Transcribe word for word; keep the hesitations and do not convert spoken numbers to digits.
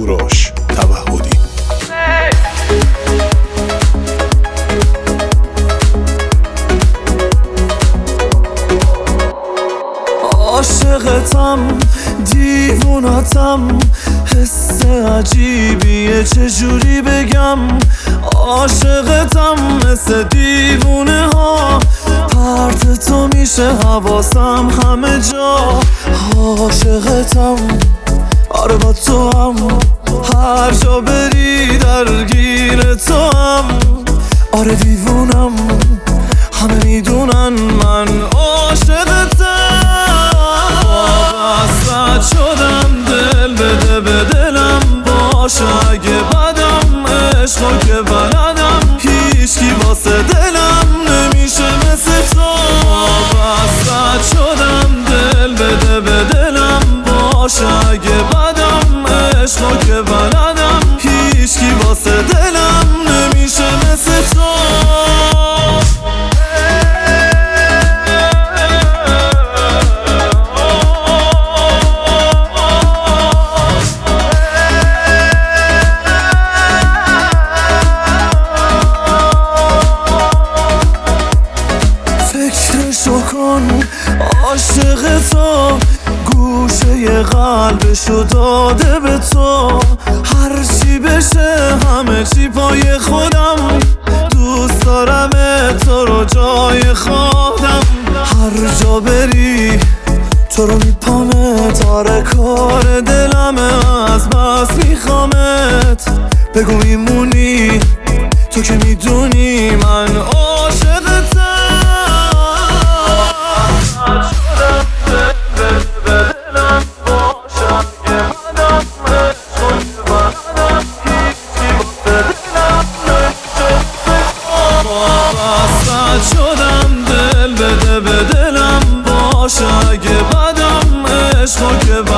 کوروش توحدی. عاشقتم دیوونتم، حس عجیبیه چجوری بگم. عاشقتم مثل دیوونه ها، پرت تو میشه حواسم همه جا. عاشقتم آره با تو هم، هر جا بری درگیر تو هم. آره دیوونم همه میدونن من عاشقتم. وابسته شدم دل بده به دلم باشه، اگه بدم عشقو که بلدم هیچکی واسه دلم نمیشه مثل تو. وابسته شدم دل بده به دلم باشه، اگه بدم عشقو که بلدم هیچکی واسه دلم نمیشه مثل تو. فکرشو کن عاشق تو، گوشه قلبشو داده به تو. هر چی بشه همه چی پای خودم، دوست دارم تو رو جای خودم. هر جا بری تو رو میپامت، آره کار دلمه از بس میخوامت. بگو میمونی تو که میدونی من عاشقتم. وابسته شدم دل بده به دلم باشه، اگه بدم عشقو که